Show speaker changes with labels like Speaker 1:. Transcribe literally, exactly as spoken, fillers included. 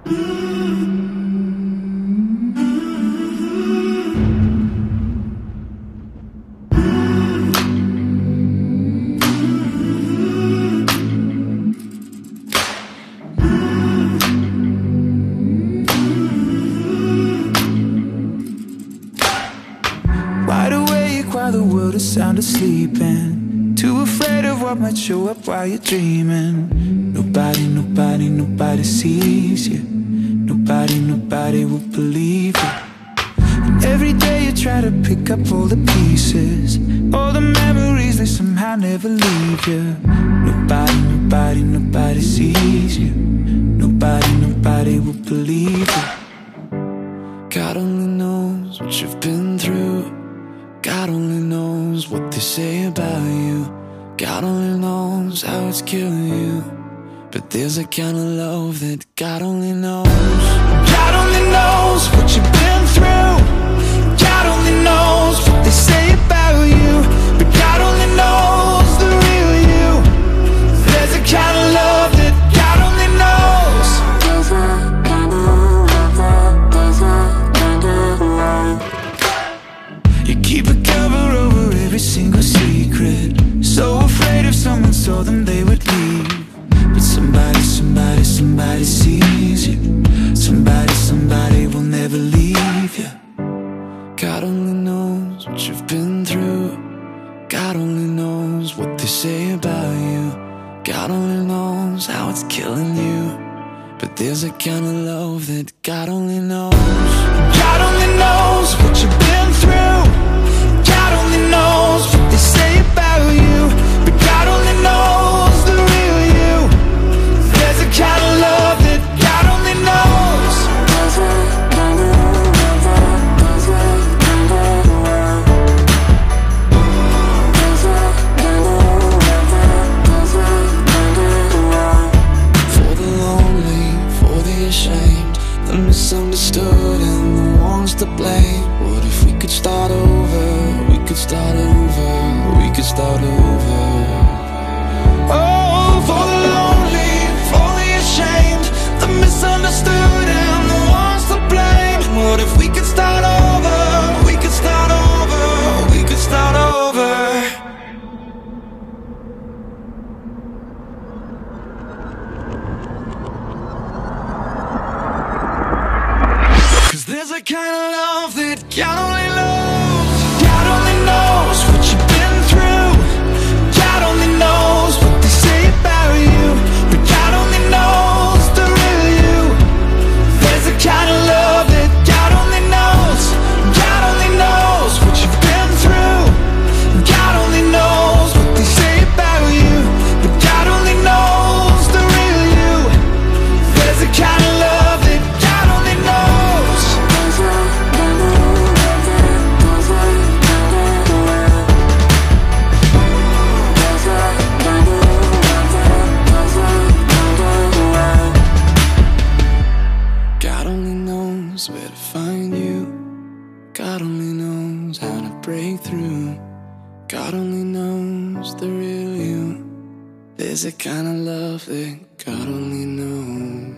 Speaker 1: Wide awake while the world is sound asleep, and too afraid of what might show up while you're dreaming. Nobody, nobody, nobody sees you. Nobody, nobody will believe you. And every day you try to pick up all the pieces, all the memories, they somehow never leave you. Nobody, nobody, nobody sees you. Nobody, nobody will believe you.
Speaker 2: God only knows what you've been through. God only knows what they say about you. God only knows how it's killing you. But there's a kind of love that God only knows. God only knows what you've been through. God only knows what they say about you. But God only knows the real you. There's a kind of love that God only knows. There's a kind of love that, there's a kind of love.
Speaker 1: You keep a cover over every single secret, so afraid if someone saw them they would leave. But somebody, somebody, somebody sees you. Somebody, somebody will never leave you.
Speaker 2: God only knows what you've been through. God only knows what they say about you. God only knows how it's killing you. But there's a kind of love that God only knows. God only knows what you've been through. God only knows what they say about you. But God only knows the real you. There's a kind of love that God only knows. There's a kind of love that, there's a kind of love. There's a kind of love that, there's a kind of love. For the lonely, for the ashamed, the misunderstood and the ones to blame. What if we could start over? We could start over. We could start over. Oh, for the lonely, for the ashamed, the misunderstood and the ones to blame. What if we could start over? We could start over. We could start over. There's a kind of love that God only knows. God only knows what you've been through. God only knows what they say about you. But God only knows the real you. There's a kind of love that God only knows. God only knows what you've been through. God only knows what they say about you. But God only knows the real you. There's a kind of love that God only knows. God only knows where to find you. God only knows how to break through. God only knows the real you. There's a kind of love that God only knows.